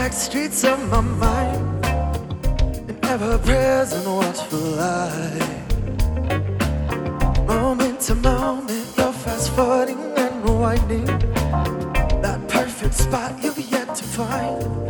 back streets of my mind, and ever present watchful eye. Moment to moment, you're fast forwarding and rewinding that perfect spot you've yet to find.